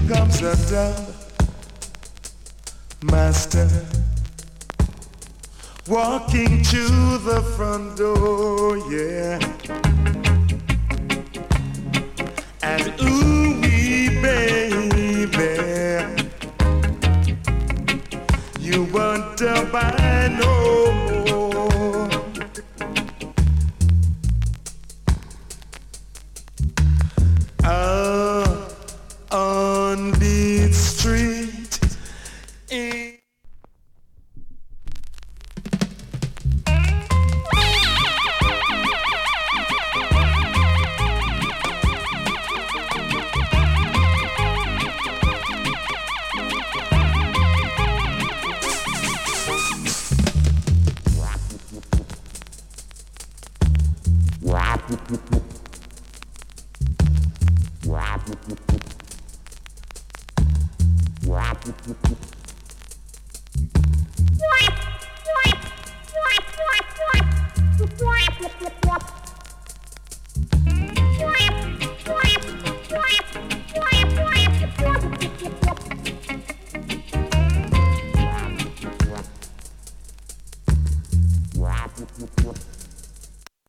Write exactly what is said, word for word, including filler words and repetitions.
comes a dove master walking to the front door, yeah. And ooh wee baby, you won't buy no more. Out on the street in Wow.